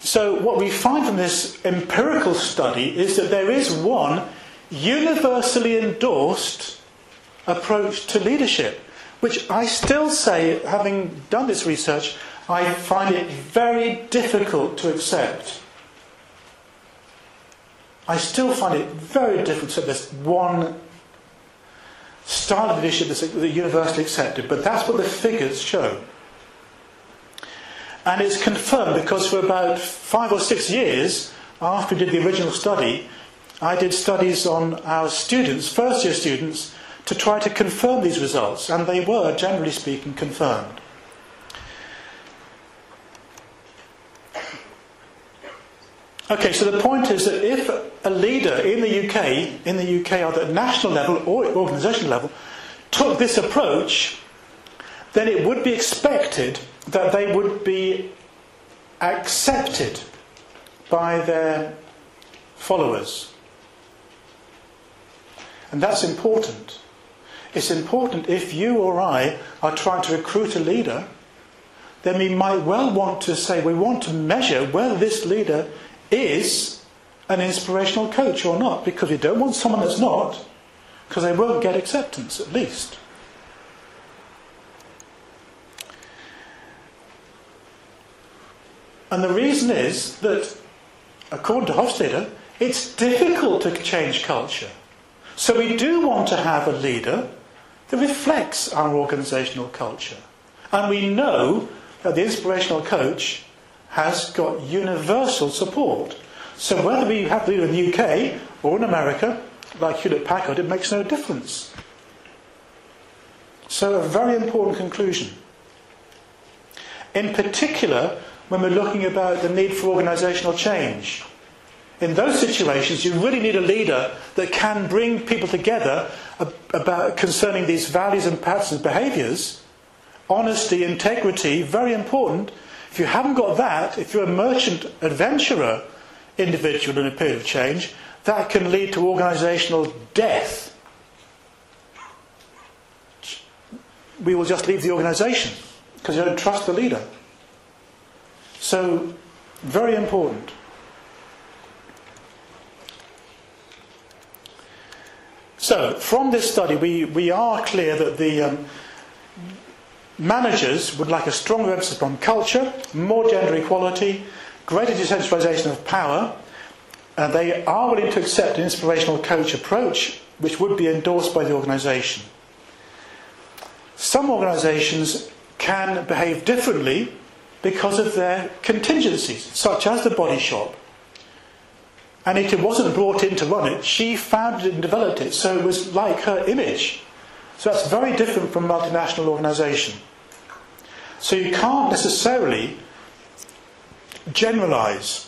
So what we find from this empirical study is that there is one universally endorsed approach to leadership, which I still say, having done this research, I find it very difficult to accept. I still find it very difficult to accept this one style of leadership that's universally accepted, but that's what the figures show. And it's confirmed because for about 5 or 6 years after we did the original study, I did studies on our students, first year students, to try to confirm these results, and they were, generally speaking, confirmed. Okay, so the point is that if a leader in the UK either at national level or at organisational level, took this approach, then it would be expected that they would be accepted by their followers. And that's important. It's important if you or I are trying to recruit a leader, then we might well want to say, we want to measure whether this leader is an inspirational coach or not, because we don't want someone that's not, because they won't get acceptance, at least. And the reason is that, according to Hofstede, it's difficult to change culture. So we do want to have a leader that reflects our organisational culture. And we know that the inspirational coach has got universal support. So whether we have a leader in the UK or in America, like Hewlett Packard, it makes no difference. So a very important conclusion. In particular, when we're looking about the need for organisational change. In those situations, you really need a leader that can bring people together about concerning these values and patterns and behaviours. Honesty, integrity, very important. If you haven't got that, if you're a merchant adventurer individual in a period of change, that can lead to organisational death. We will just leave the organisation because you don't trust the leader. So, very important. So, from this study, we are clear that the managers would like a stronger emphasis on culture, more gender equality, greater decentralisation of power, and they are willing to accept an inspirational coach approach, which would be endorsed by the organisation. Some organisations can behave differently because of their contingencies, such as the Body Shop. Anita wasn't brought in to run it, she founded it and developed it, so it was like her image. So that's very different from a multinational organisation. So you can't necessarily generalise.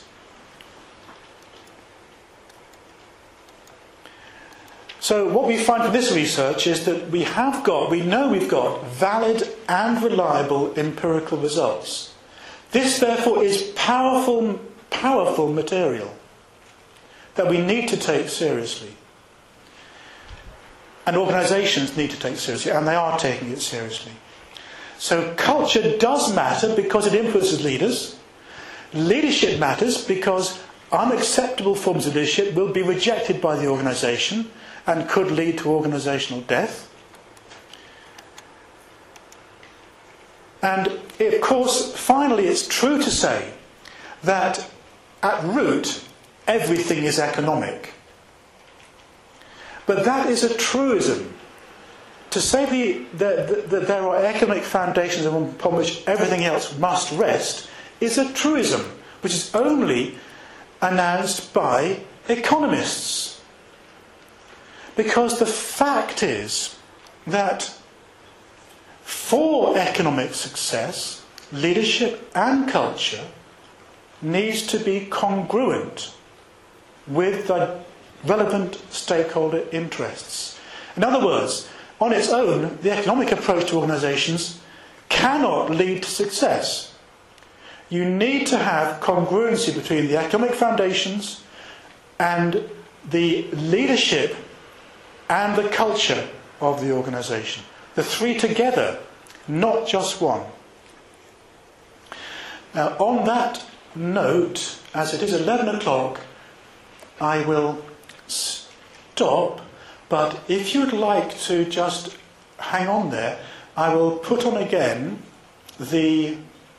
So what we find from this research is that we know we've got valid and reliable empirical results. This, therefore, is powerful material that we need to take seriously. And organisations need to take seriously, and they are taking it seriously. So culture does matter because it influences leaders. Leadership matters because unacceptable forms of leadership will be rejected by the organisation and could lead to organisational death. And of course, finally, it's true to say that at root, everything is economic. But that is a truism. To say that there are economic foundations upon which everything else must rest is a truism, which is only announced by economists. Because the fact is that for economic success, leadership and culture needs to be congruent with the relevant stakeholder interests. In other words, on its own, the economic approach to organisations cannot lead to success. You need to have congruency between the economic foundations and the leadership and the culture of the organisation. The three together, not just one. Now, on that note, as it is 11 o'clock, I will stop, but if you'd like to just hang on there, I will put on again the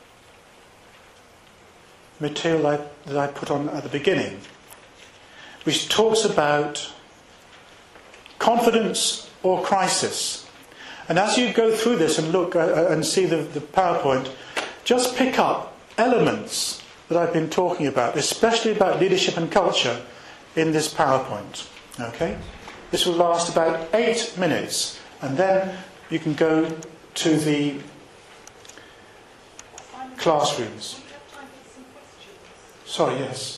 material that I put on at the beginning, which talks about confidence or crisis. And as you go through this and look and see the PowerPoint, just pick up elements that I've been talking about, especially about leadership and culture, in this PowerPoint. Okay? This will last about 8 minutes, and then you can go to the classrooms. Sorry, yes.